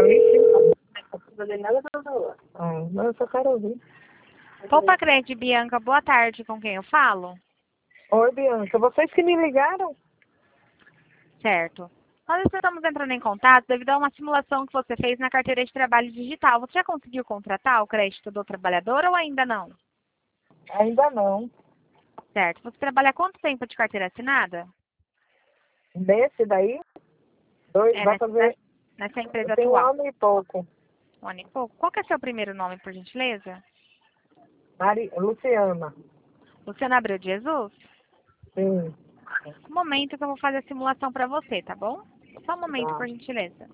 Alice? Não tô fazendo nada pra falar. Não, eu só quero ouvir. Poupa Crédito, Bianca, boa tarde, com quem eu falo? Oi, Bianca, vocês que me ligaram? Certo. Nós estamos entrando em contato devido a uma simulação que você fez na carteira de trabalho digital. Você já conseguiu contratar o crédito do trabalhador ou ainda não? Ainda não. Certo. Você trabalha há quanto tempo de carteira assinada? Desse daí? Vai fazer... Nessa empresa Tem um atual. ano e pouco. Um ano e pouco. Qual que é seu primeiro nome, por gentileza? Luciana. Luciana Abreu de Jesus? Sim. Um momento que eu vou fazer a simulação para você, tá bom? Só um momento, Tá. por gentileza.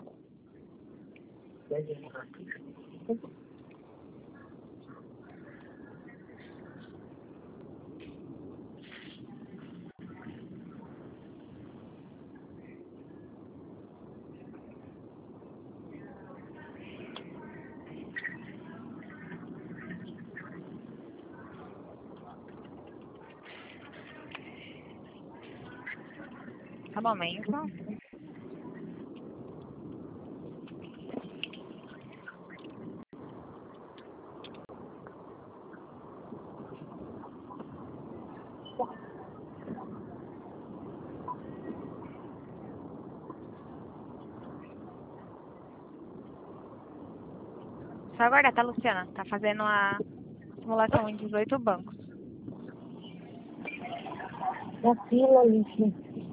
Só um momento. Só aguardar, tá, Luciana? Tá fazendo a simulação em 18 bancos. Na fila, Alice.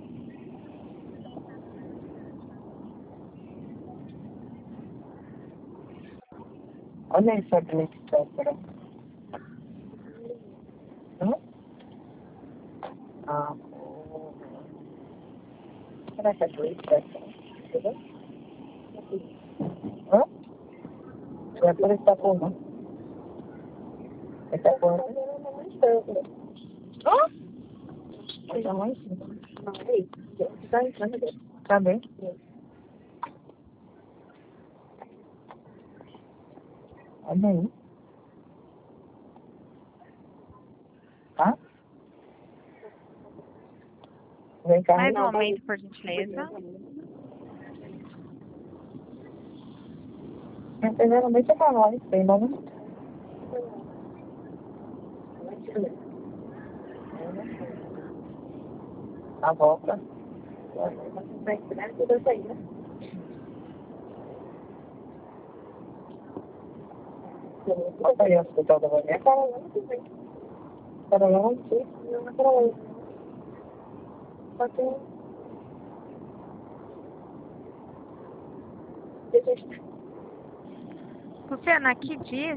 Olha essa glitchópera. Ah, será que é glitchópera? Hã? É por essa porra. Essa porra. Hã? Essa mãe? Tá entrando aqui. Tá bem? Olha aí. Tá? Vem cá. Mais um momento, por gentileza. Geralmente é pra nós, tem nome. A volta. Vai esperar que eu sair, né? Olha aí, hospital da manhã. Para lá, sim. Para lá. Só que... Luciana, aqui diz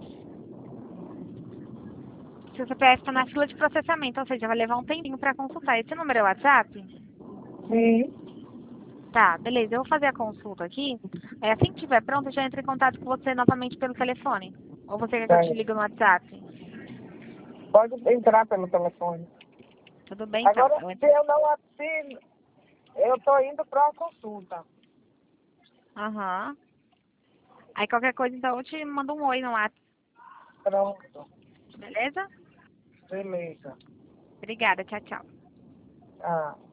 que o CPF está na fila de processamento, ou seja, vai levar um tempinho para consultar. Esse número é o WhatsApp? Sim. Tá, beleza. Eu vou fazer a consulta aqui. Assim que estiver pronto, eu já entro em contato com você novamente pelo telefone. Ou você quer que eu te ligue no WhatsApp? Pode entrar pelo telefone. Tudo bem, então. Agora, se eu não assino, eu tô indo para a consulta. Aham. Aí qualquer coisa, então, eu te mando um oi no WhatsApp. Pronto. Beleza? Beleza. Obrigada. Tchau, tchau. Ah.